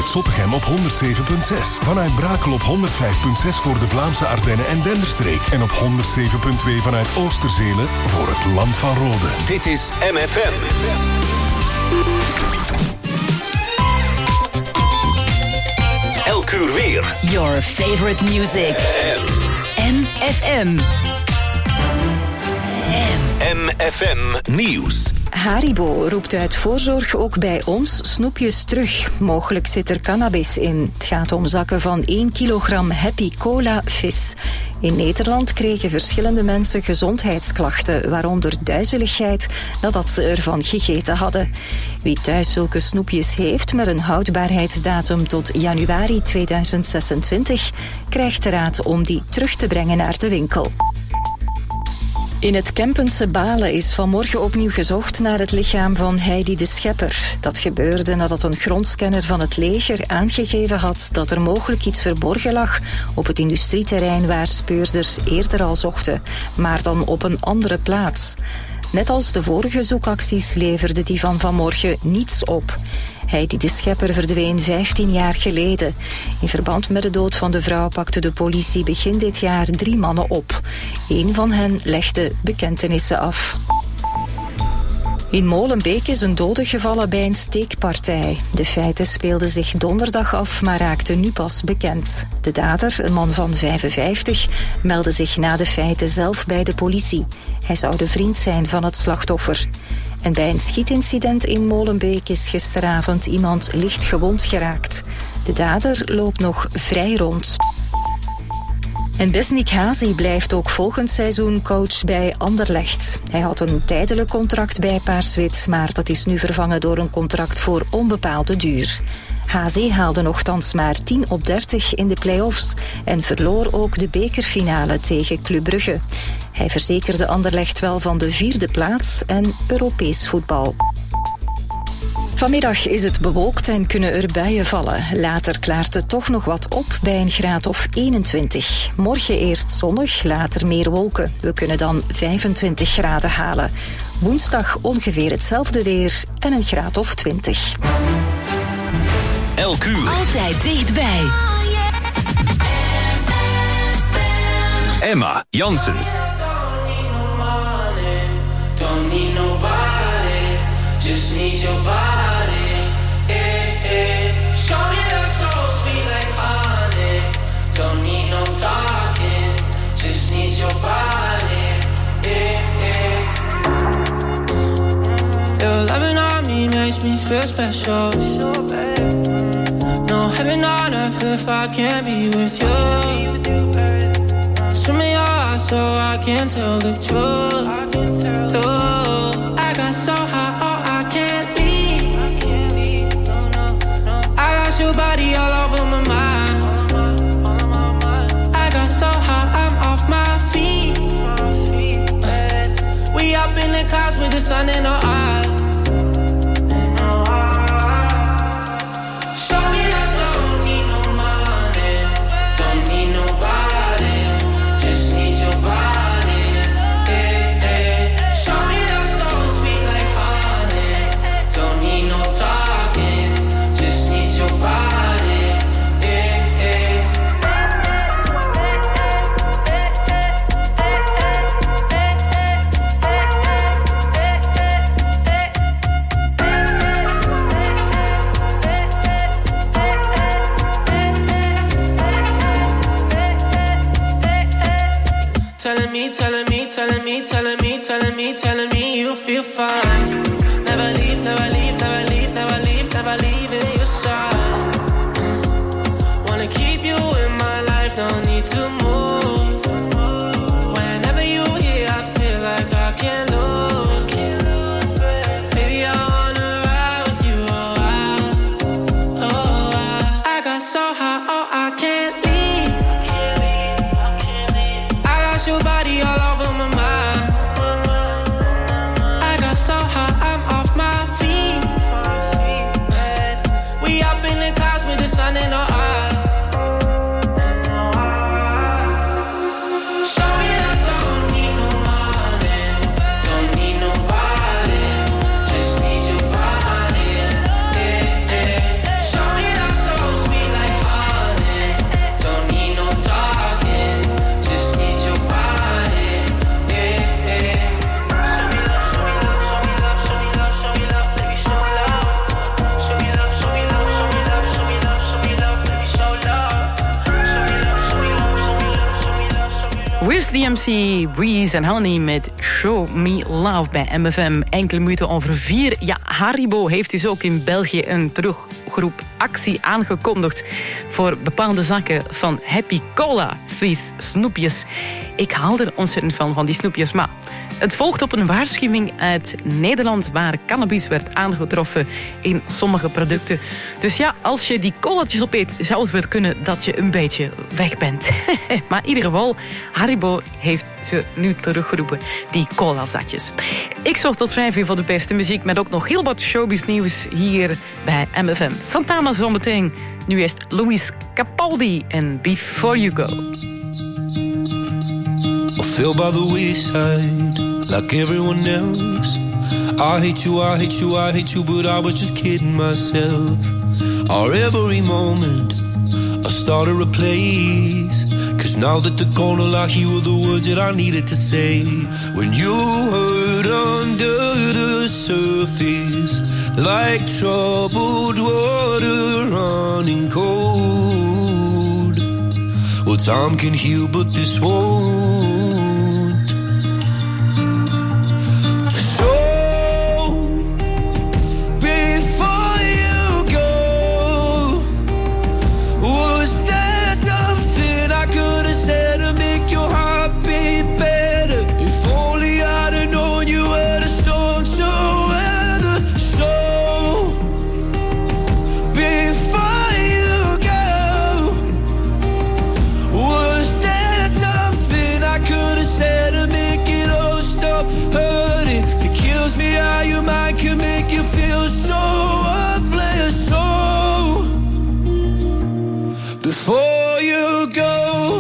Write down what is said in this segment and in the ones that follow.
vanuit Zottegem op 107.6. Vanuit Brakel op 105.6 voor de Vlaamse Ardennen en Denderstreek. En op 107.2 vanuit Oosterzelen voor het Land van Rode. Dit is MFM. Elk uur weer. Your favorite music. MFM. MFM Nieuws. Haribo roept uit voorzorg ook bij ons snoepjes terug. Mogelijk zit er cannabis in. Het gaat om zakken van 1 kilogram Happy Cola vis. In Nederland kregen verschillende mensen gezondheidsklachten, waaronder duizeligheid, nadat ze ervan gegeten hadden. Wie thuis zulke snoepjes heeft met een houdbaarheidsdatum tot januari 2026, krijgt de raad om die terug te brengen naar de winkel. In het Kempense Balen is vanmorgen opnieuw gezocht naar het lichaam van Heidi de Schepper. Dat gebeurde nadat een grondscanner van het leger aangegeven had dat er mogelijk iets verborgen lag op het industrieterrein waar speurders eerder al zochten, maar dan op een andere plaats. Net als de vorige zoekacties leverde die van vanmorgen niets op. Heidi de Schepper verdween 15 jaar geleden. In verband met de dood van de vrouw pakte de politie begin dit jaar 3 mannen op. 1 van hen legde bekentenissen af. In Molenbeek is een dode gevallen bij een steekpartij. De feiten speelden zich donderdag af, maar raakten nu pas bekend. De dader, een man van 55, meldde zich na de feiten zelf bij de politie. Hij zou de vriend zijn van het slachtoffer. En bij een schietincident in Molenbeek is gisteravond iemand licht gewond geraakt. De dader loopt nog vrij rond. En Besnik Hazi blijft ook volgend seizoen coach bij Anderlecht. Hij had een tijdelijk contract bij Paars-Wit, maar dat is nu vervangen door een contract voor onbepaalde duur. Hazi haalde nochtans maar 10 op 30 in de play-offs en verloor ook de bekerfinale tegen Club Brugge. Hij verzekerde Anderlecht wel van de 4e plaats en Europees voetbal. Vanmiddag is het bewolkt en kunnen er buien vallen. Later klaart het toch nog wat op bij een graad of 21. Morgen eerst zonnig, later meer wolken. We kunnen dan 25 graden halen. Woensdag ongeveer hetzelfde weer en een graad of 20. Elk uur. Altijd dichtbij. Emma Janssens. Don't need nobody, just need your body. Show me that soul sweet like honey. Don't need no talking, just need your body. Your loving on me makes me feel special. No heaven on earth if I can't be with you. Swim in your eyes so I can tell the truth. I got so high, oh, I can't leave. I got your body all over my mind. I got so high, I'm off my feet. We up in the clouds with the sun in our eyes. Show me that don't need no money, don't need nobody, just need your body. Show me that soul sweet like honey. Don't need no talking, just need your body. Telling me you feel fine. Never leave, never leave, never leave, never leave, never leave in your side. Wanna keep you in my life, no need to move. Whenever you here, I feel like I can't lose. Baby, I wanna ride with you, I got so high, oh, I can't leave. I got your body all over my mind. So high, I'm off my feet. We up in the clouds with the sun in our eyes. Show me that don't need no money, don't need nobody, just need your body. Show me that soul DMC, Breeze en Honey met Show Me Love bij MFM. Enkele minuten over 4. Ja, Haribo heeft dus ook in België een terugroepactie aangekondigd voor bepaalde zakken van Happy Cola Fizz snoepjes. Ik haal er ontzettend van die snoepjes, maar het volgt op een waarschuwing uit Nederland waar cannabis werd aangetroffen in sommige producten. Dus ja, als je die colatjes opeet, zou het wel kunnen dat je een beetje weg bent. Maar in ieder geval, Haribo heeft ze nu teruggeroepen, die cola-zatjes. Ik zorg tot 5 uur voor de beste muziek met ook nog heel wat showbiz nieuws hier bij MFM. Santana zometeen. Nu is Luis Capaldi en Before You Go. I fell by the wayside like everyone else. I hate you, I hate you, I hate you, but I was just kidding myself. Our every moment I started a place, 'cause now that they're gone, all I hear were the words that I needed to say. When you hurt under the surface, like troubled water running cold. Well, time can heal, but this won't. Before you go,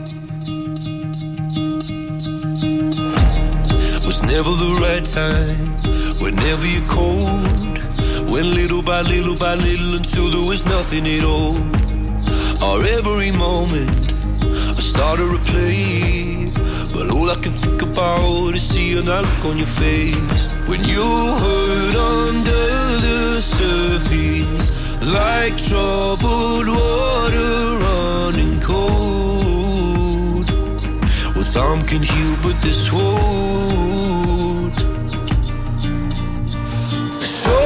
was never the right time, whenever you're cold, when little by little by little until there was nothing at all. Or every moment I start to replay, but all I can think about is seeing that look on your face. When you hurt under the surface, like troubled water running cold. Well, time can heal, but this won't. So,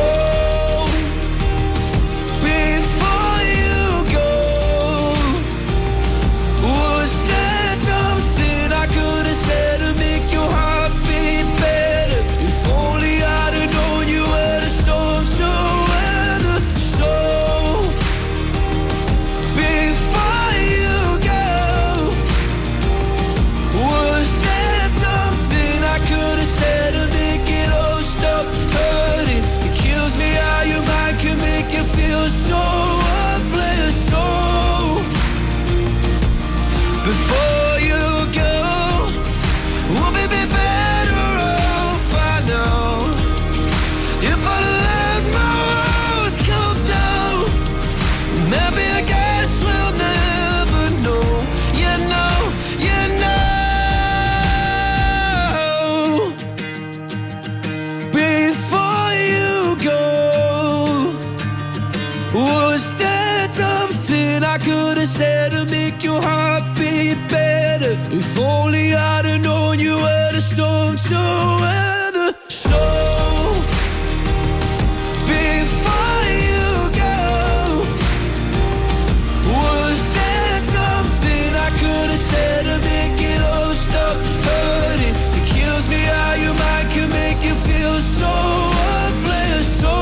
before you go, was there something I could have said to make your heart beat better? If only I'd have known you were the storm to weather. So, before you go, was there something I could have said to make it all stop hurting? It kills me how your mind can make you feel so worthless. So, before you go, we'll be better off by now. If I let my walls come down, maybe I guess we'll never know. You know, you know. Before you go, was there something I could have said to make your heart beat better? If only I'd have known you were the storm to weather. So, before you go, was there something I could have said to make it all stop hurting? It kills me how your mind can make you feel so worthless. So,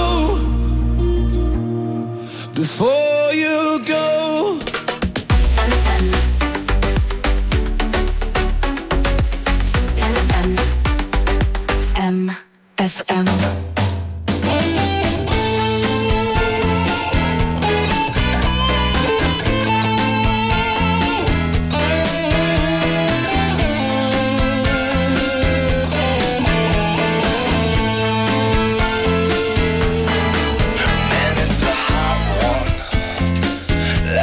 before you go. MFM. Man, it's a hot one.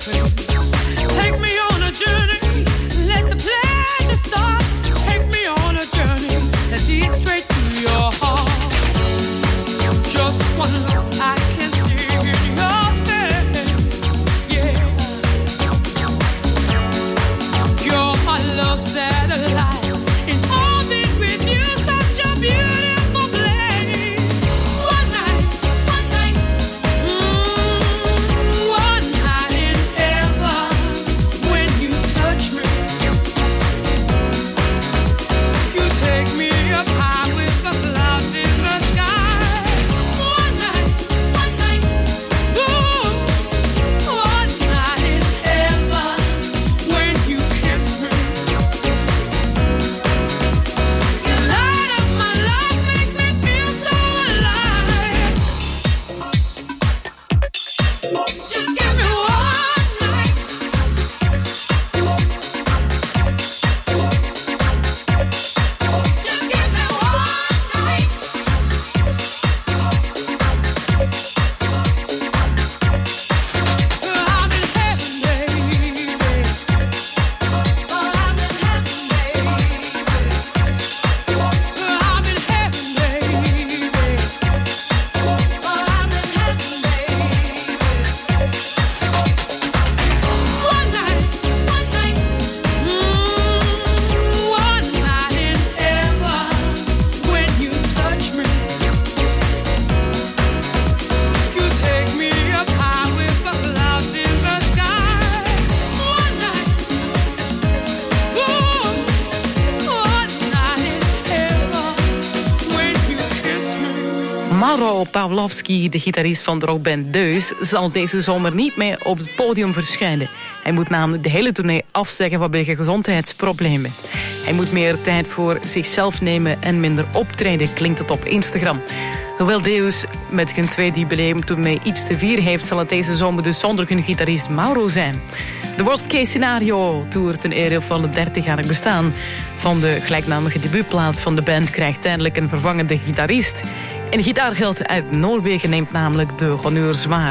Mauro Pawlowski, de gitarist van de rockband Deus, zal deze zomer niet meer op het podium verschijnen. Hij moet namelijk de hele tournee afzeggen vanwege gezondheidsproblemen. Hij moet meer tijd voor zichzelf nemen en minder optreden, klinkt het op Instagram. Hoewel Deus met hun tweede jubileumtournee iets te vieren heeft, zal het deze zomer dus zonder hun gitarist Mauro zijn. De worst case scenario tour ten ere van het 30-jarig bestaan van de gelijknamige debuutplaat van de band krijgt tijdelijk een vervangende gitarist. Een gitaarheld uit Noorwegen neemt namelijk de honneurs waar.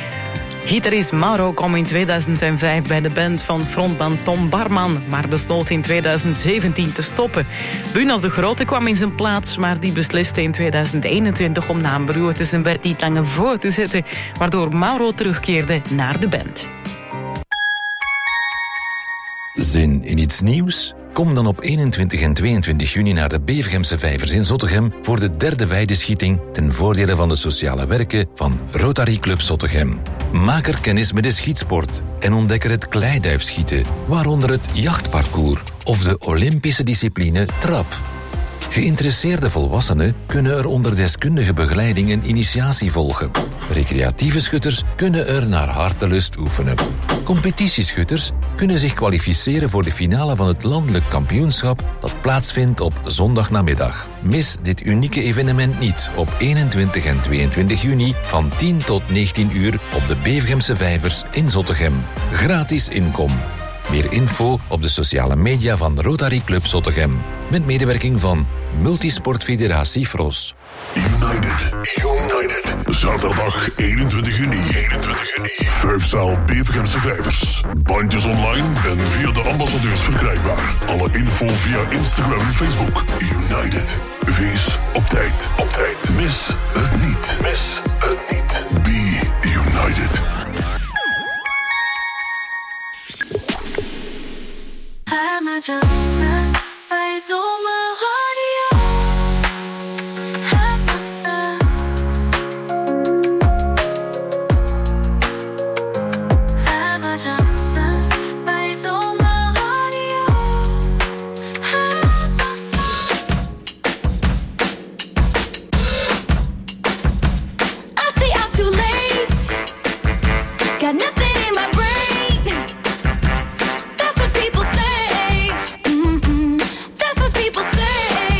Gitarist Mauro kwam in 2005 bij de band van frontman Tom Barman, maar besloot in 2017 te stoppen. Bruno de Grote kwam in zijn plaats, maar die besliste in 2021 om na een beroerte zijn werk niet langer voor te zetten, waardoor Mauro terugkeerde naar de band. Zin in iets nieuws? Kom dan op 21 en 22 juni naar de Bevergemse Vijvers in Zottegem voor de derde weideschieting ten voordele van de sociale werken van Rotary Club Zottegem. Maak er kennis met de schietsport en ontdek er het kleiduifschieten, waaronder het jachtparcours of de Olympische discipline trap. Geïnteresseerde volwassenen kunnen er onder deskundige begeleiding een initiatie volgen. Recreatieve schutters kunnen er naar hartelust oefenen. Competitieschutters kunnen zich kwalificeren voor de finale van het landelijk kampioenschap dat plaatsvindt op zondagnamiddag. Mis dit unieke evenement niet op 21 en 22 juni van 10 tot 19 uur op de Bevergemse Vijvers in Zottegem. Gratis inkom. Meer info op de sociale media van Rotary Club Zottegem. Met medewerking van Multisportfederatie Fros. United. Zaterdag 21 juni. Vijfzaal Bevergemse Vijvers. Bandjes online en via de ambassadeurs verkrijgbaar. Alle info via Instagram en Facebook. United. Wees op tijd. Mis het niet. Be United. That's what people say.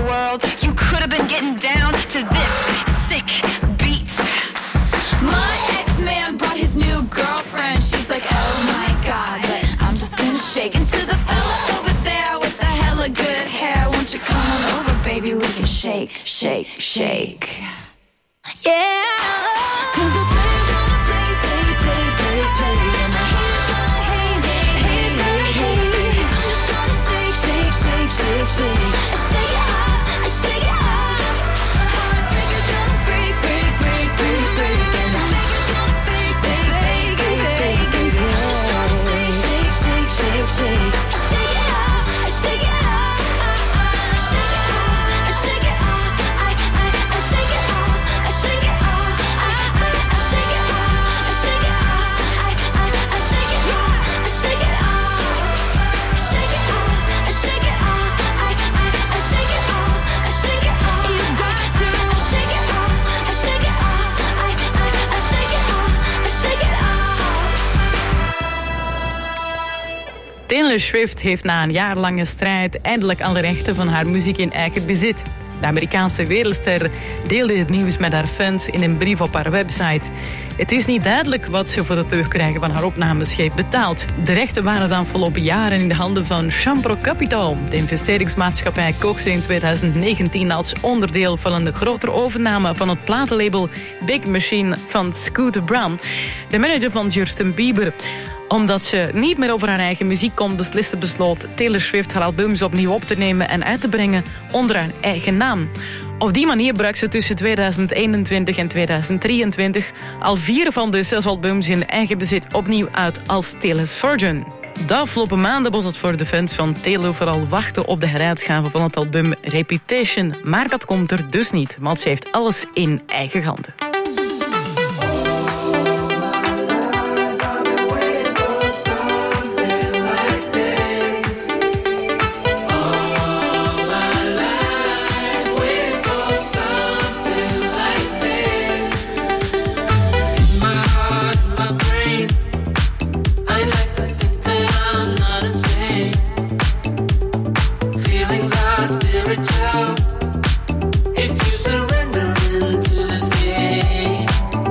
world. You could have been getting down to this sick beat. My ex-man brought his new girlfriend. She's like, oh my God, but I'm just gonna shake into the fella over there with the hella good hair. Won't you come on over, baby? We can shake, shake, shake. Yeah, 'cause the players gonna play, play, play, play, play, and the haters gonna hate, hate, hate, hate, hate. I'm just gonna shake, shake, shake, shake, shake. I shake it up, I shake it up. Heartbreakers gonna break, break, break, break, break, and the makers gonna fake, fake, fake, fake, fake. I'm just gonna shake, shake, shake, shake, shake. I shake it up, I shake it up. I shake it up, I shake it up. I shake it up, I shake it up. I shake it up, I shake it up. I shake it up, I shake it up. Shake it up, I shake it up. I shake it up, I shake it up. You got to shake it up, I shake it up. I shake it up, I shake it up. Taylor Swift heeft na een jaarlange strijd eindelijk alle rechten van haar muziek in eigen bezit. De Amerikaanse wereldster deelde het nieuws met haar fans in een brief op haar website. Het is niet duidelijk wat ze voor het terugkrijgen van haar opnames heeft betaald. De rechten waren dan volop jaren in de handen van Champro Capital. De investeringsmaatschappij kocht ze in 2019 als onderdeel van een grotere overname van het platenlabel Big Machine van Scooter Braun, de manager van Justin Bieber. Omdat ze niet meer over haar eigen muziek kon beslissen, besloot Taylor Swift haar albums opnieuw op te nemen en uit te brengen onder haar eigen naam. Op die manier bracht ze tussen 2021 en 2023 al 4 van de 6 albums in eigen bezit opnieuw uit als Taylor's Virgin. De afgelopen maanden was het voor de fans van Taylor vooral wachten op de heruitgave van het album Reputation. Maar dat komt er dus niet, want ze heeft alles in eigen handen. If you surrender into this game.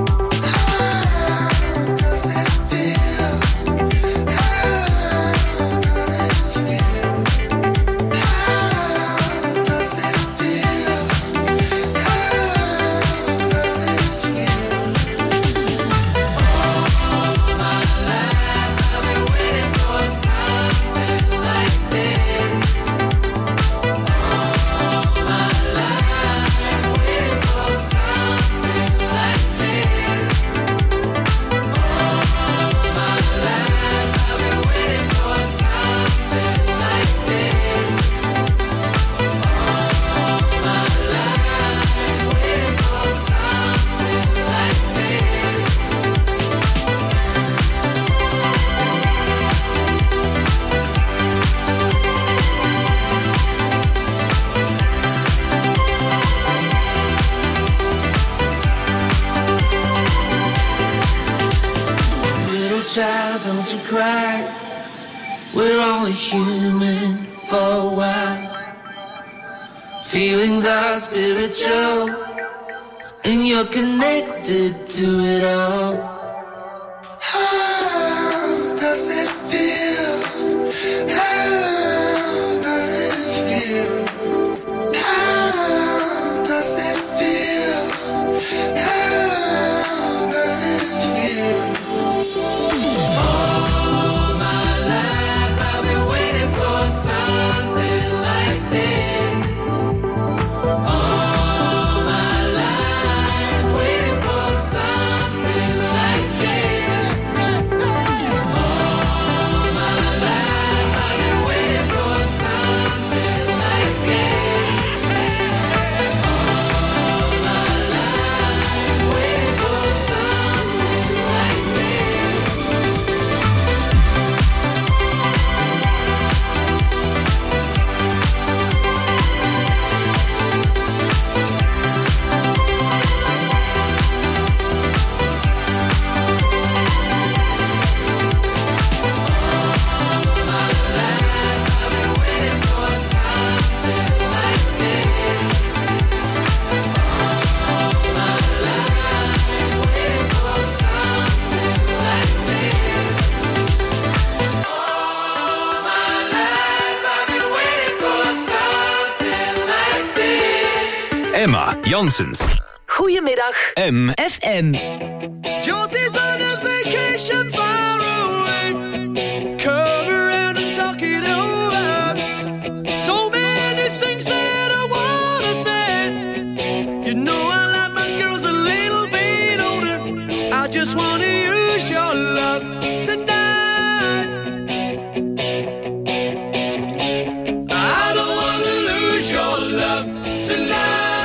child, don't you cry. We're only human for a while. Feelings are spiritual, and you're connected to it all. How does it feel? How does it feel? How does it feel? How does it feel? All my life I've been waiting for something like this. All my life waiting for something like Janssens. Goedemiddag. MFM. Josie's on a vacation far away. Come around and talk it over. So many things that I wanna say. You know I like my girls a little bit older. I just wanna use your love tonight. I don't wanna lose your love tonight.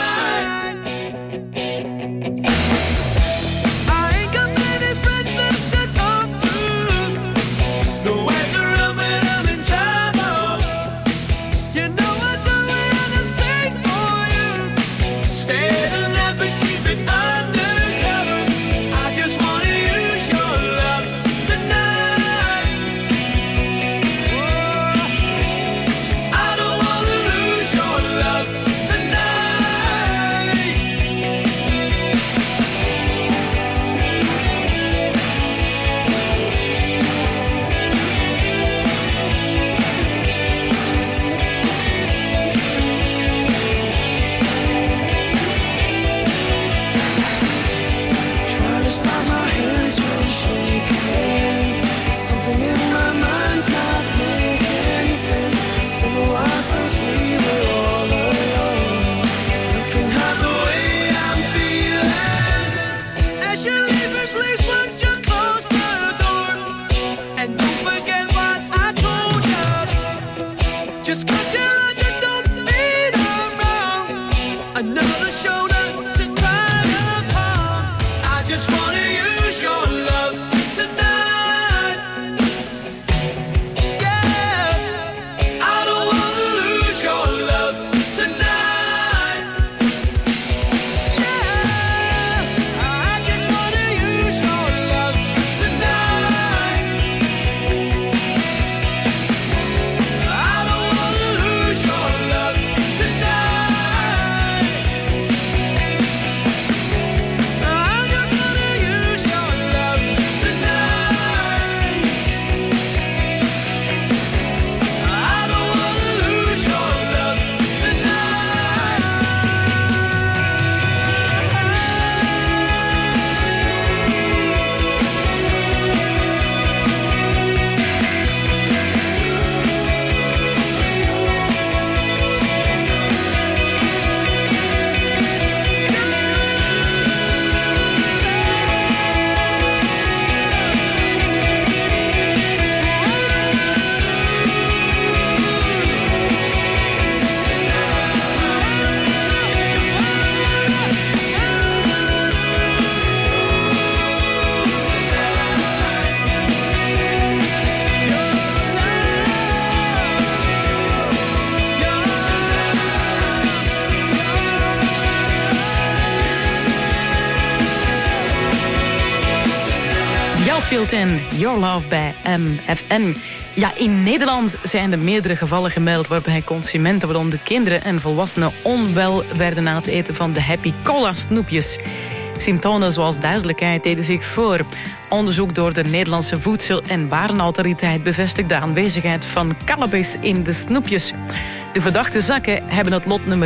En Your Love bij MFN. Ja, in Nederland zijn er meerdere gevallen gemeld waarbij consumenten, waaronder kinderen en volwassenen, onwel werden na het eten van de Happy Cola snoepjes. Symptomen zoals duizeligheid deden zich voor. Onderzoek door de Nederlandse Voedsel- en Warenautoriteit bevestigt de aanwezigheid van cannabis in de snoepjes. De verdachte zakken hebben het lotnummer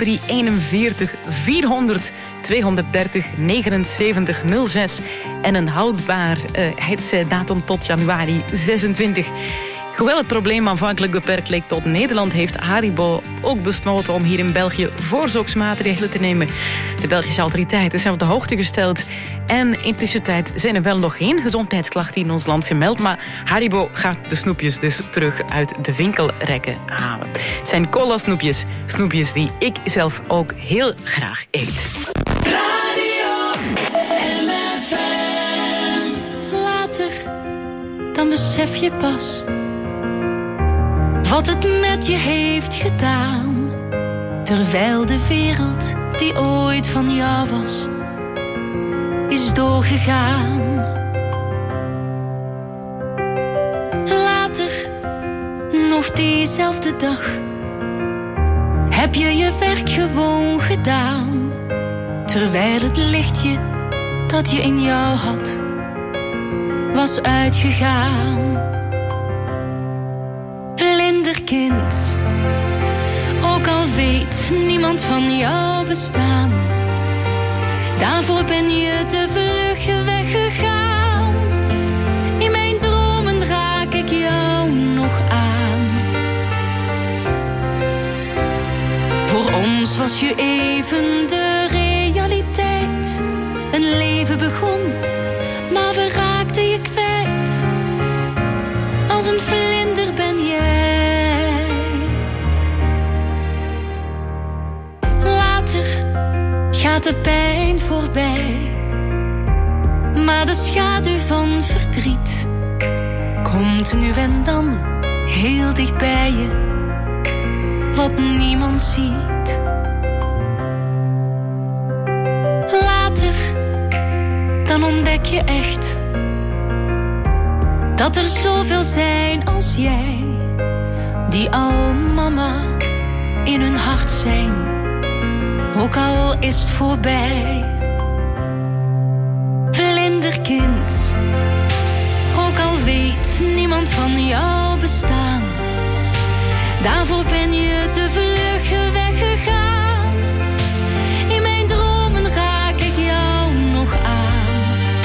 L341 400 230 79 06 en een houdbaarheidsdatum tot januari 26. Hoewel het probleem aanvankelijk beperkt leek tot Nederland, heeft Haribo ook besloten om hier in België voorzorgsmaatregelen te nemen. De Belgische autoriteiten zijn op de hoogte gesteld. En in tussentijd zijn er wel nog geen gezondheidsklachten in ons land gemeld, maar Haribo gaat de snoepjes dus terug uit de winkelrekken halen. Het zijn cola snoepjes, snoepjes die ik zelf ook heel graag eet. Later, dan besef je pas wat het met je heeft gedaan. Terwijl de wereld die ooit van jou was, is doorgegaan. Later, nog diezelfde dag, heb je je werk gewoon gedaan. Terwijl het lichtje dat je in jou had, was uitgegaan. Vlinderkind, ook al al weet niemand van jouw bestaan. Daarvoor ben je te vlug weggegaan. In mijn dromen raak ik jou nog aan. Voor ons was je even de realiteit. Een leven begon, maar we raakten je kwijt. Als een vlinder ben jij. Later gaat de pijn voorbij, maar de schaduw van verdriet komt nu en dan heel dicht bij je, wat niemand ziet. Later, dan ontdek je echt dat er zoveel zijn als jij, die al mama in hun hart zijn, ook al is het voorbij. Vlinderkind, ook al weet niemand van jouw bestaan. Daarvoor ben je te vlug weggegaan. In mijn dromen raak ik jou nog aan.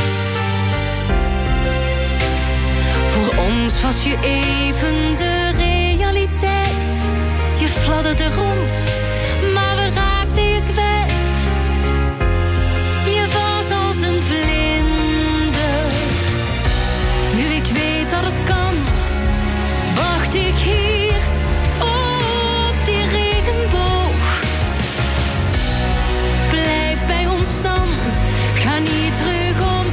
Voor ons was je even de realiteit. Je fladderde rond, maar we raakten je kwijt. Je was als een vlinder. Nu ik weet dat het kan, wacht ik hier op die regenboog. Blijf bij ons dan, ga niet terug omhoog.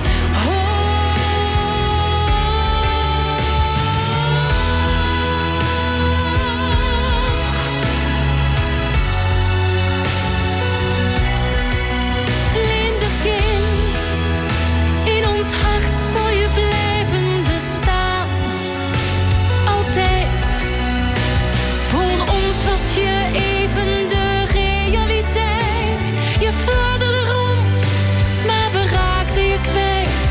Vlinderkind, in ons hart zal je blijven bestaan. Altijd. Voor ons was je even de realiteit. Je fladderde rond, maar we raakten je kwijt.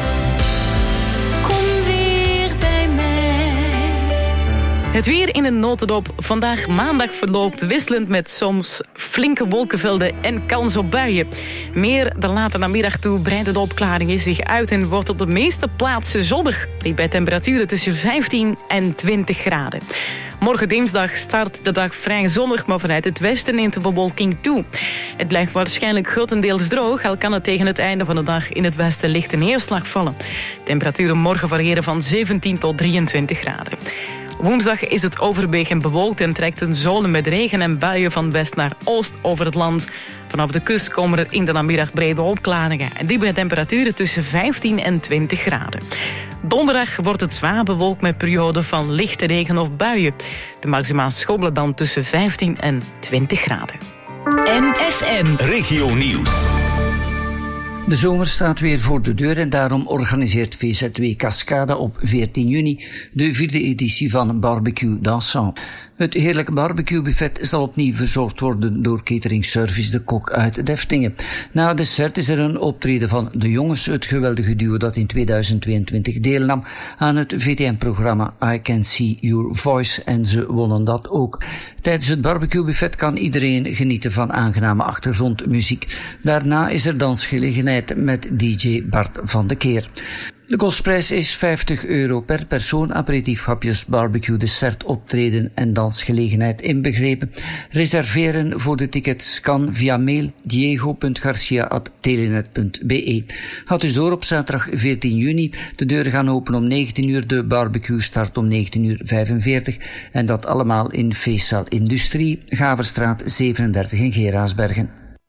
Kom weer bij mij. Het weer in een notendop. Vandaag maandag verloopt wisselend met soms flinke wolkenvelden en kans op buien. Meer de late namiddag toe breiden de opklaringen zich uit en wordt op de meeste plaatsen zonnig. Die bij temperaturen tussen 15 en 20 graden. Morgen dinsdag start de dag vrij zonnig, maar vanuit het westen neemt de bewolking toe. Het blijft waarschijnlijk grotendeels droog, al kan het tegen het einde van de dag in het westen lichte neerslag vallen. Temperaturen morgen variëren van 17 tot 23 graden. Woensdag is het overwegend bewolkt en trekt een zone met regen en buien van west naar oost over het land. Vanaf de kust komen er in de namiddag brede opklaringen en die bij temperaturen tussen 15 en 20 graden. Donderdag wordt het zwaar bewolkt met perioden van lichte regen of buien. De maxima schommelen dan tussen 15 en 20 graden. MFM Regio Nieuws. De zomer staat weer voor de deur en daarom organiseert VZW Cascada op 14 juni de 4e editie van Barbecue Dansant. Het heerlijke barbecuebuffet zal opnieuw verzorgd worden door Catering Service De Kok uit Deftingen. Na het dessert is er een optreden van De Jongens, het geweldige duo dat in 2022 deelnam aan het VTM-programma I Can See Your Voice en ze wonnen dat ook. Tijdens het barbecuebuffet kan iedereen genieten van aangename achtergrondmuziek. Daarna is er dansgelegenheid met DJ Bart van de Keer. De kostprijs is €50 per persoon, aperitiefhapjes, barbecue, dessert, optreden en dansgelegenheid inbegrepen. Reserveren voor de tickets kan via mail diego.garcia@telenet.be. Gaat dus door op zaterdag 14 juni. De deuren gaan open om 19 uur, de barbecue start om 19:45 en dat allemaal in Feestzaal Industrie, Gaverstraat 37 in Geraasbergen.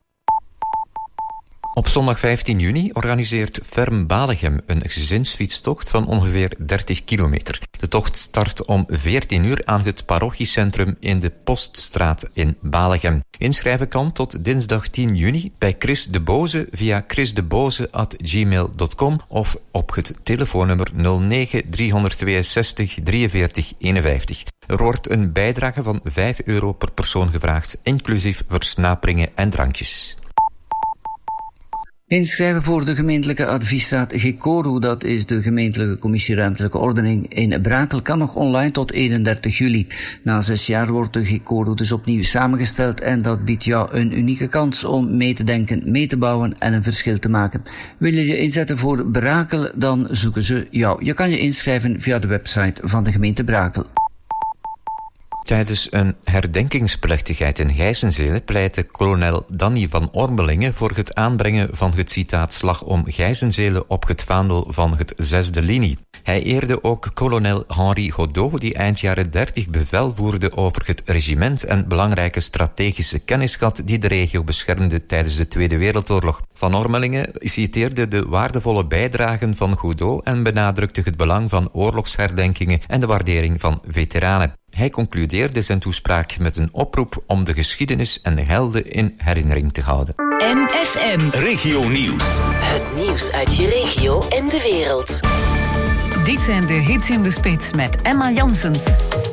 Op zondag 15 juni organiseert Ferm Balegem een gezinsfietstocht van ongeveer 30 kilometer. De tocht start om 14 uur aan het parochiecentrum in de Poststraat in Balegem. Inschrijven kan tot dinsdag 10 juni bij Chris de Boze via chrisdeboze@gmail.com of op het telefoonnummer 09 362 43 51. Er wordt een bijdrage van €5 per persoon gevraagd, inclusief versnaperingen en drankjes. Inschrijven voor de gemeentelijke adviesraad GECORO, dat is de gemeentelijke commissie ruimtelijke ordening in Brakel, kan nog online tot 31 juli. Na 6 jaar wordt de GECORO dus opnieuw samengesteld en dat biedt jou een unieke kans om mee te denken, mee te bouwen en een verschil te maken. Wil je je inzetten voor Brakel, dan zoeken ze jou. Je kan je inschrijven via de website van de gemeente Brakel. Tijdens een herdenkingsplechtigheid in Gijzenzele pleitte kolonel Danny van Ormelingen voor het aanbrengen van het citaat Slag om Gijzenzele op het vaandel van het 6e linie. Hij eerde ook kolonel Henri Godot, die eind jaren 30 bevel voerde over het regiment en belangrijke strategische kennis had die de regio beschermde tijdens de Tweede Wereldoorlog. Van Ormelingen citeerde de waardevolle bijdragen van Godot en benadrukte het belang van oorlogsherdenkingen en de waardering van veteranen. Hij concludeerde zijn toespraak met een oproep om de geschiedenis en de helden in herinnering te houden. MFM Regio Nieuws. Het nieuws uit je regio en de wereld. Dit zijn de hits in de spits met Emma Janssens.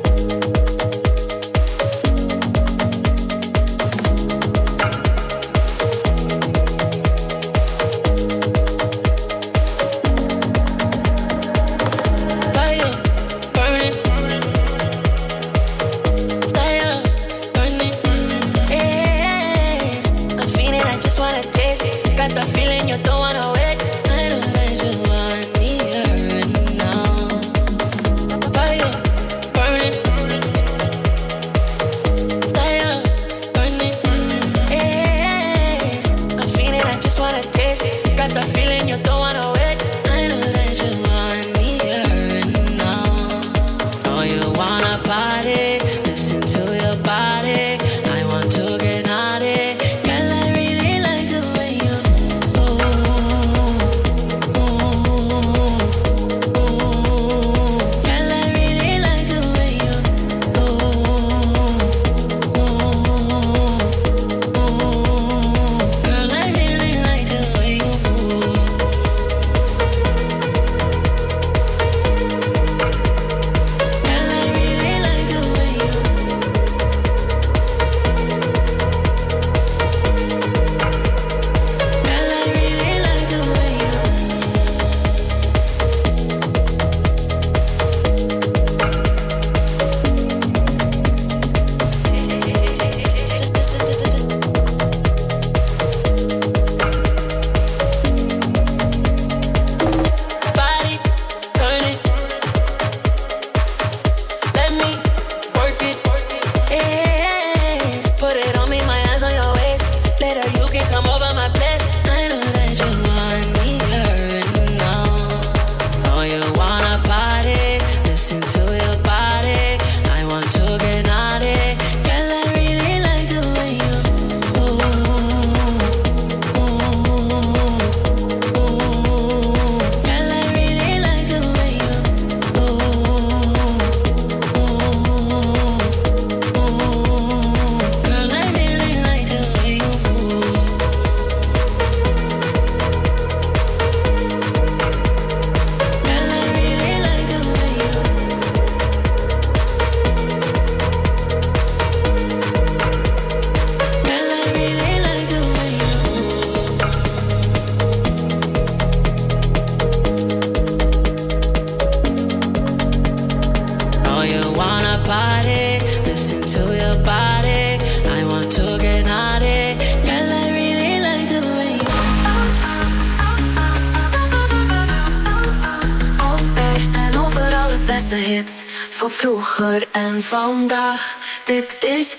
Van vroeger en vandaag, dit is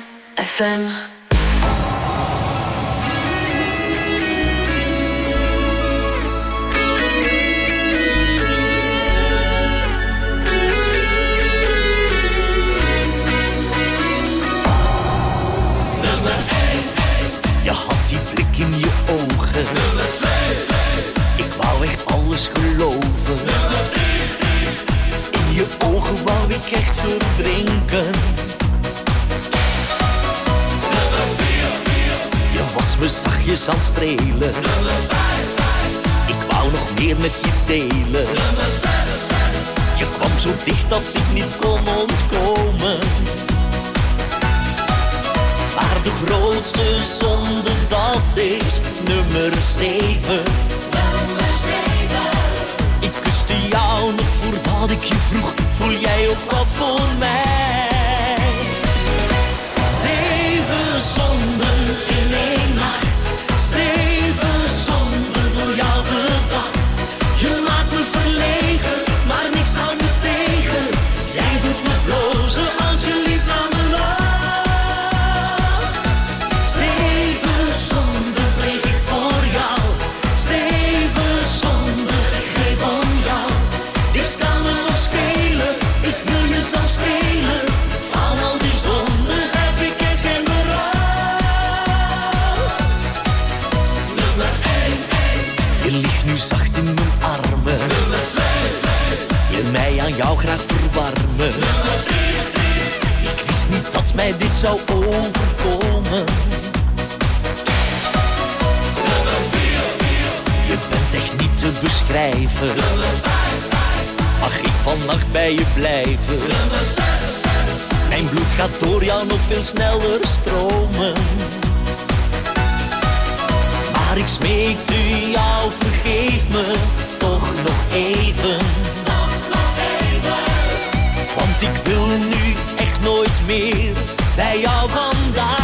MFM. Je had die blik in je ogen. Ik wou echt alles geloven. In je ogen wou ik echt verdrinken. Je was me zachtjes aan het strelen. Ik wou nog meer met je delen. Je kwam zo dicht dat ik niet kon ontkomen. Maar de grootste zonde, dat is nummer 7. Ik kuste jou nog voordat ik je vroeg, voel jij ook wat voor mij? 7 zonden in één nacht, 7 zonden door jou bedacht. Je maakt me verlegen, maar niks houdt me tegen. Jij doet me blozen als je lief naar me lacht. 7 zonden pleeg ik voor jou, 7 zonden ik geef om jou. Niks kan me nog schelen, ik wil je zelf stelen. Van al die zonden heb ik echt geen berouw. Nummer 1, je ligt nu zacht in mijn armen. Nummer 2, wil mij aan jou graag verwarmen. Nummer 3, ik wist niet dat mij dit zou overkomen. Nummer 4, je bent echt niet te beschrijven. Nummer 5, mag ik vannacht bij je blijven? Nummer 6, mijn bloed gaat door jou nog veel sneller stromen. Maar ik smeekte jou, vergeef me toch nog even. Want ik wil nu echt nooit meer bij jou vandaan.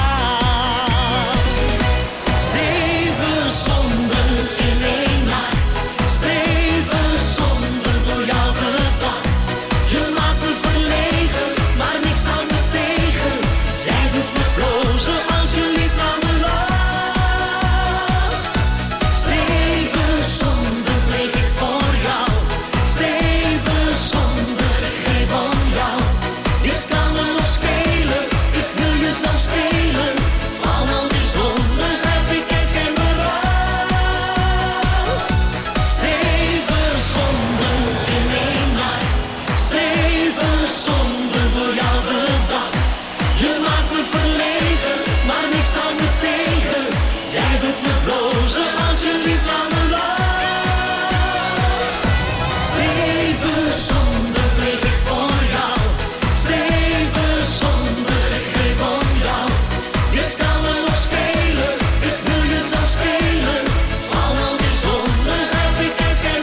7 zonden in één nacht, 7 zonden door jou bedacht. Je maakt me verlegen, maar niks houdt me tegen. Jij doet me blozen als je lief naar me lacht. 7 zonden pleeg ik voor jou, 7 zonden ik geef om jou. Niks kan me nog schelen, ik wil je zelf stelen. Van al die zonden heb ik echt geen berouw. 7 zonden in één nacht, 7 zonden door jou bedacht. Je maakt me verlegen, maar niks houdt me tegen. Jij doet me blozen als je lief naar me lacht. 7 zonden pleeg ik voor jou, 7 zonden ik geef om jou. Niks kan me nog schelen, ik wil je zelf stelen. Van al die zonden heb ik echt geen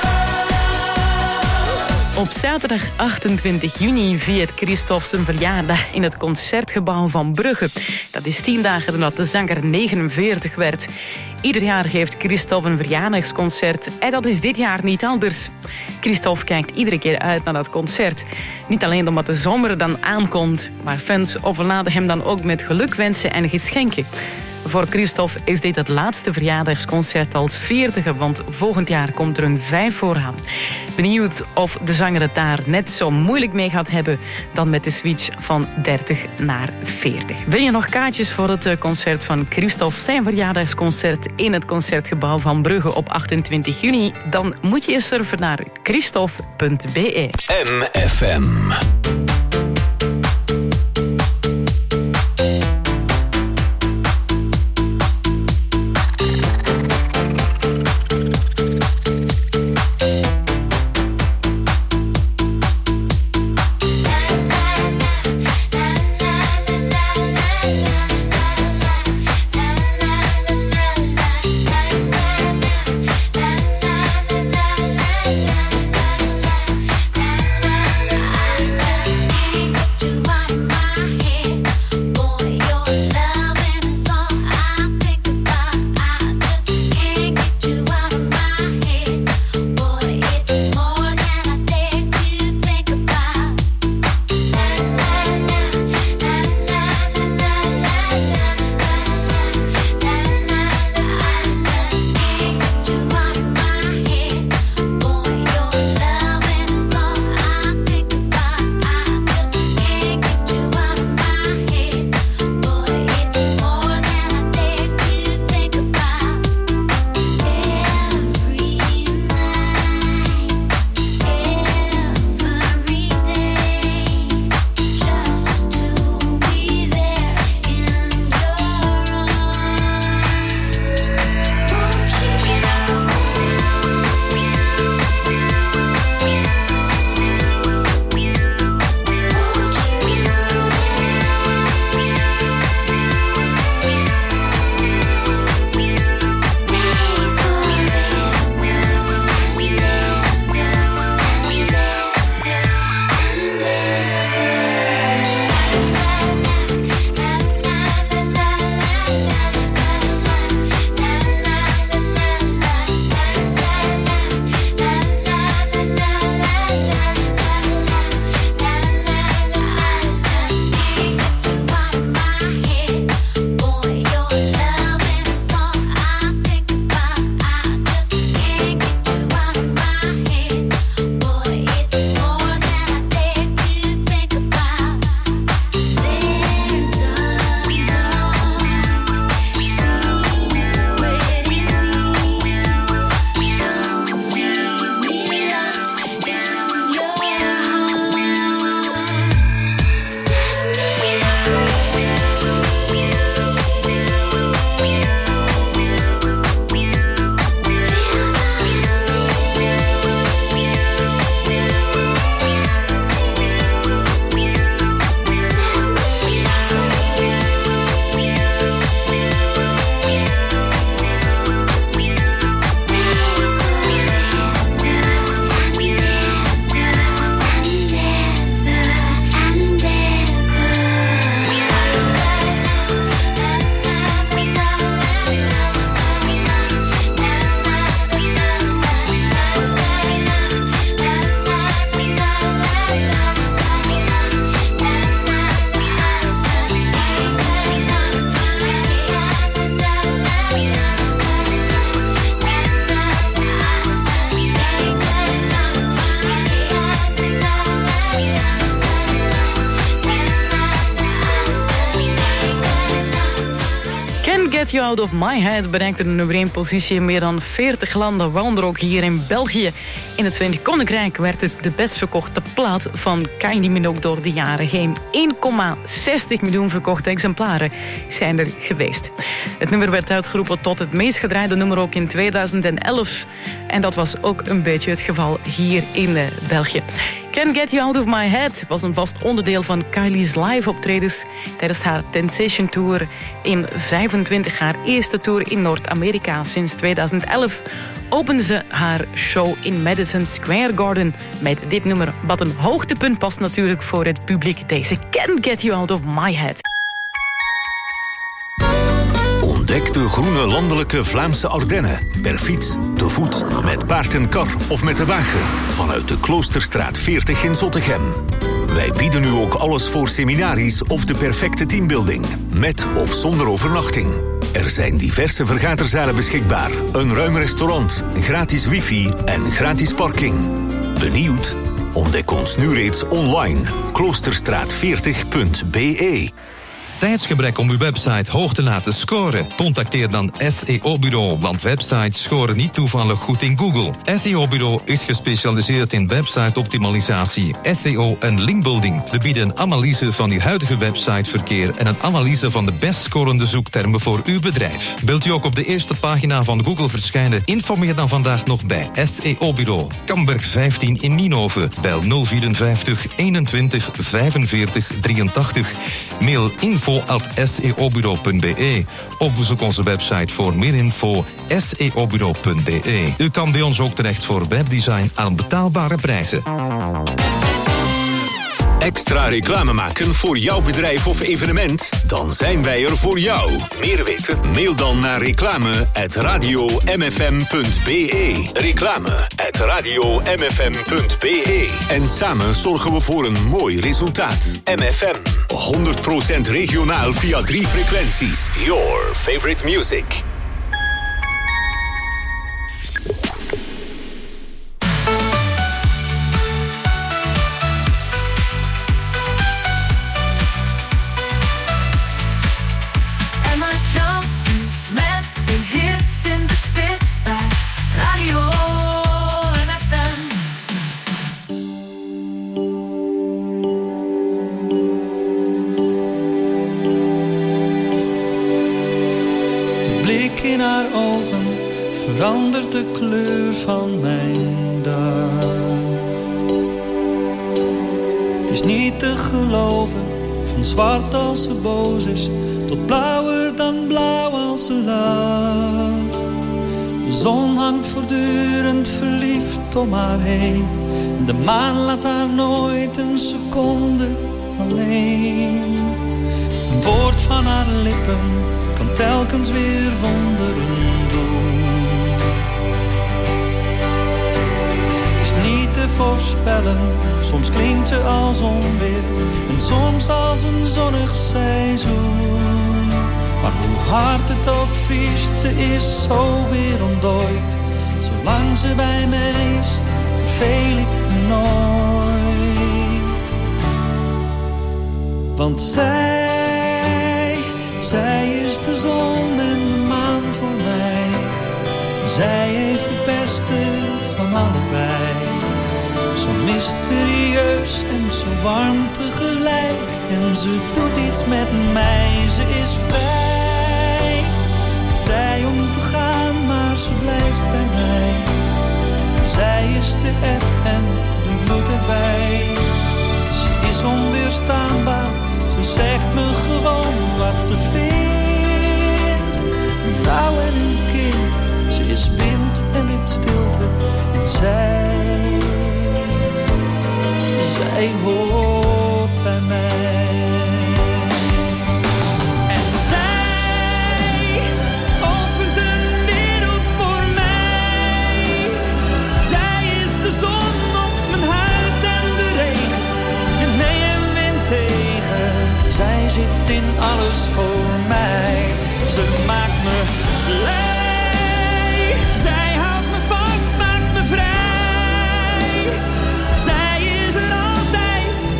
berouw. Op zaterdag 28 juni viert Christophe zijn verjaardag in het Concertgebouw van Brugge. Dat is 10 dagen nadat de zanger 49 werd. Ieder jaar geeft Christophe een verjaardagsconcert en dat is dit jaar niet anders. Christophe kijkt iedere keer uit naar dat concert. Niet alleen omdat de zomer dan aankomt, maar fans overladen hem dan ook met gelukwensen en geschenken. Voor Christophe is dit het laatste verjaardagsconcert als 40e, want volgend jaar komt er een 5 vooraan. Benieuwd of de zanger het daar net zo moeilijk mee gaat hebben dan met de switch van 30 naar 40. Wil je nog kaartjes voor het concert van Christophe, zijn verjaardagsconcert in het Concertgebouw van Brugge op 28 juni? Dan moet je surfen naar christophe.be. MFM. Get You Out of My Head bereikte de nummer 1 positie in meer dan 40 landen, waaronder ook hier in België. In het Verenigd Koninkrijk werd het de best verkochte plaat van Kylie Minogue door de jaren heen. 1,60 miljoen verkochte exemplaren zijn er geweest. Het nummer werd uitgeroepen tot het meest gedraaide nummer ook in 2011. En dat was ook een beetje het geval hier in België. Can't Get You Out of My Head was een vast onderdeel van Kylie's live optredens tijdens haar Sensation Tour in 25 haar eerste tour in Noord-Amerika. Sinds 2011 opende ze haar show in Madison Square Garden met dit nummer, wat een hoogtepunt past natuurlijk voor het publiek. Deze Can't Get You Out of My Head. Ontdek de groene landelijke Vlaamse Ardennen. Per fiets, te voet, met paard en kar of met de wagen. Vanuit de Kloosterstraat 40 in Zottegem. Wij bieden nu ook alles voor seminaries of de perfecte teambuilding. Met of zonder overnachting. Er zijn diverse vergaderzalen beschikbaar. Een ruim restaurant, gratis wifi en gratis parking. Benieuwd? Ontdek ons nu reeds online. Kloosterstraat40.be. Tijdsgebrek om uw website hoog te laten scoren? Contacteer dan SEO-bureau, want websites scoren niet toevallig goed in Google. SEO-bureau is gespecialiseerd in website-optimalisatie, SEO en linkbuilding. We bieden een analyse van uw huidige websiteverkeer en een analyse van de best scorende zoektermen voor uw bedrijf. Wilt u ook op de eerste pagina van Google verschijnen? Informeer dan vandaag nog bij SEO-bureau. Kamberg 15 in Nienhoven. Bel 054 21 45 83. Mail info@seobureau.be of bezoek onze website voor meer info seobureau.be. U kan bij ons ook terecht voor webdesign aan betaalbare prijzen. Extra reclame maken voor jouw bedrijf of evenement? Dan zijn wij er voor jou. Meer weten? Mail dan naar reclame@radiomfm.be. Reclame@radiomfm.be. En samen zorgen we voor een mooi resultaat. MFM. 100% regionaal via 3 frequenties. Your favorite music. Verandert de kleur van mijn dag. Het is niet te geloven, van zwart als ze boos is, tot blauwer dan blauw als ze lacht. De zon hangt voortdurend verliefd om haar heen. De maan laat haar nooit een seconde alleen. Een woord van haar lippen kan telkens weer wonderen doen. Niet te voorspellen, soms klinkt ze als onweer en soms als een zonnig seizoen. Maar hoe hard het ook vriest, ze is zo weer ontdooid. Zolang ze bij mij is, verveel ik me nooit. Want zij is de zon en de maan voor mij. Zij heeft het beste van allebei. Zo mysterieus en zo warm tegelijk. En ze doet iets met mij. Ze is vrij, vrij om te gaan, maar ze blijft bij mij. Zij is de eb en de vloed erbij. Ze is onweerstaanbaar, ze zegt me gewoon wat ze vindt. Een vrouw en een kind, ze is wind en windstilte. En zij hoort bij mij. En zij opent een wereld voor mij. Zij is de zon op mijn huid en de regen. En mee en wind tegen. Zij zit in alles voor mij. Ze maakt me blij. Zij houdt me vast, maakt me vrij. Zij is er altijd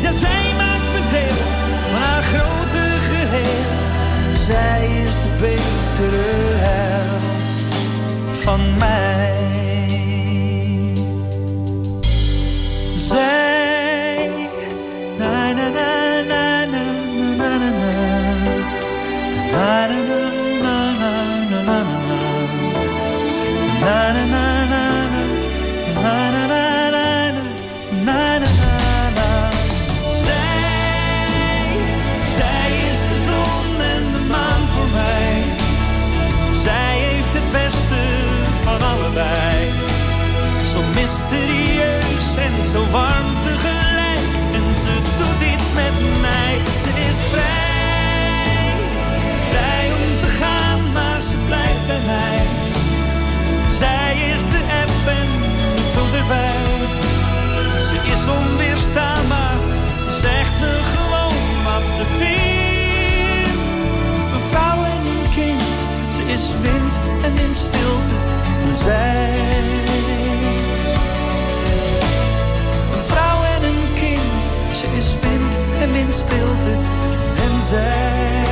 mij. Zij, na na na na na na na na, na na na na na na na, na na na na na, na na na na na na. Zij is de zon en de maan voor mij. Zij heeft het beste van allebei. Zo mysterieus en zo warm tegelijk. En ze doet iets met mij. Ze is vrij, vrij om te gaan, maar ze blijft bij mij. Zij is de app en de vloed erbij. Ze is onweerstaanbaar, ze zegt me gewoon wat ze vindt. Een vrouw en een kind, ze is wind en in stilte. En zij, een vrouw en een kind, ze is wind en in stilte. En zij,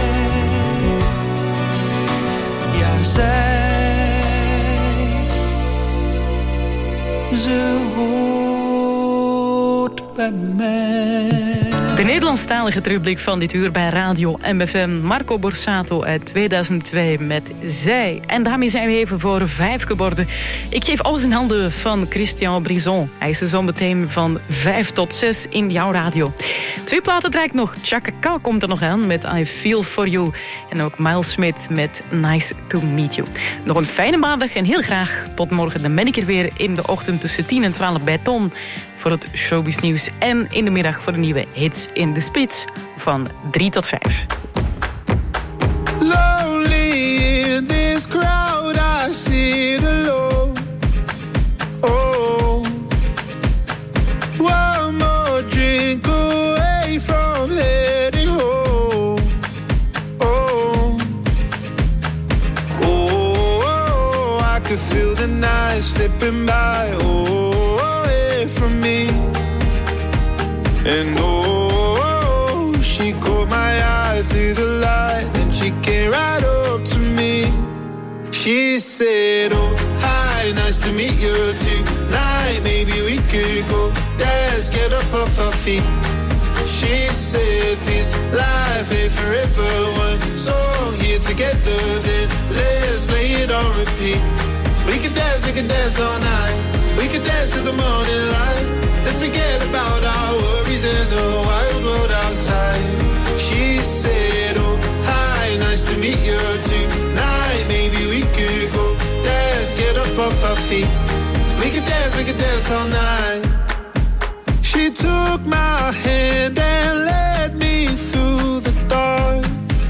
ja zij, ze hoort bij mij. De Nederlandstalige terugblik van dit uur bij Radio MFM. Marco Borsato uit 2002 met Zij. En daarmee zijn we even voor 5 geworden. Ik geef alles in handen van Christian Brison. Hij is er zo meteen van 5 tot 6 in jouw radio. 2 platen draai ik nog. Chaka Khan komt er nog aan met I Feel For You. En ook Miles Smith met Nice To Meet You. Nog een fijne maandag en heel graag tot morgen. Dan ben ik er weer in de ochtend tussen 10 en 12 bij Ton voor het showbiznieuws. En in de middag voor de nieuwe hits in de spits van 3 tot 5. Lonely in this crowd, I sit alone. Oh, one more drink away from heading home. Oh, oh, I could feel the night slipping by. Oh, away from me. And oh, she caught my eye through the light, and she came right up to me. She said, oh, hi, nice to meet you tonight. Maybe we could go dance, get up off our feet. She said, this life ain't forever. One song here together, then let's play it on repeat. We can dance all night. We can dance to the morning light. Let's forget about our worries and the wild world outside. She said, oh, hi, nice to meet you tonight. Maybe we could go dance, get up off our feet. We can dance all night. She took my hand and led me through the dark.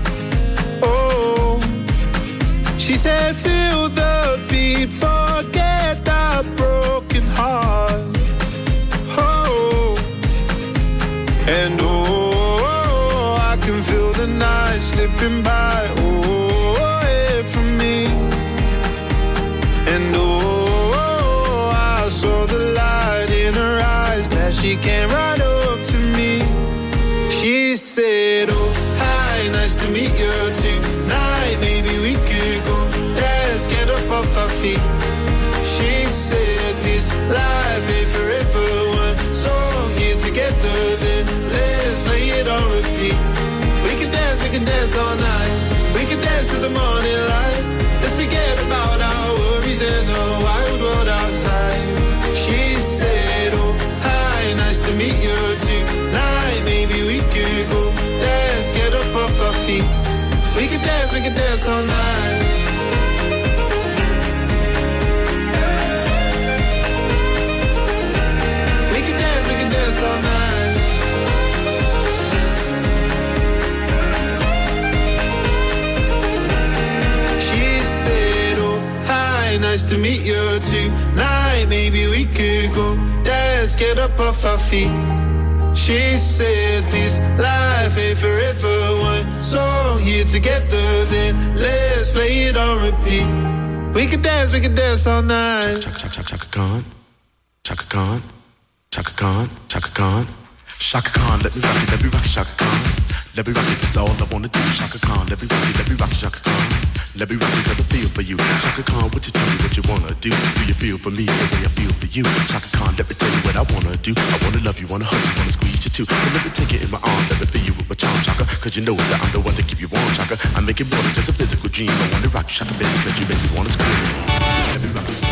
Oh, she said, feel the beat, forget our broken heart. And oh, I can feel the night slipping by, oh, away from me. And oh, I saw the light in her eyes, glad she came right up to me. She said, oh, hi, nice to meet you tonight. Maybe we could go dance, get up off our feet. She said, this life ain't forever. One song here together, then let's play it on repeat. We can dance all night. We can dance to the morning light. Let's forget about our worries and the wild world outside. She said, oh, hi, nice to meet you tonight. Maybe we could go dance, get up off our feet. We can dance all night. We can dance all night. She said, oh, hi, nice to meet you tonight. Maybe we could go dance, get up off our feet. She said, this life ain't forever. One song here together, then let's play it on repeat. We could dance all night. Chaka Khan, Chaka Khan, Chaka Khan, Chaka Khan. Chaka Khan, let me rock it, Chaka Khan. Let me rock it, that's all I wanna do. Chaka Khan, let me rock it, Chaka Khan. Let me rock it 'cause I feel for you. Chaka Khan, what you tell me what you wanna do? Do you feel for me the way I feel for you? Chaka Khan, let me tell you what I wanna do. I wanna love you, wanna hug you, wanna squeeze you too. And let me take it in my arms, let me feel you with my charm, Chaka. 'Cause you know that I'm the one to keep you warm, Chaka. I make it more than just a physical dream. I wanna rock you, Chaka, baby, 'cause you make me wanna scream. Let me rock you.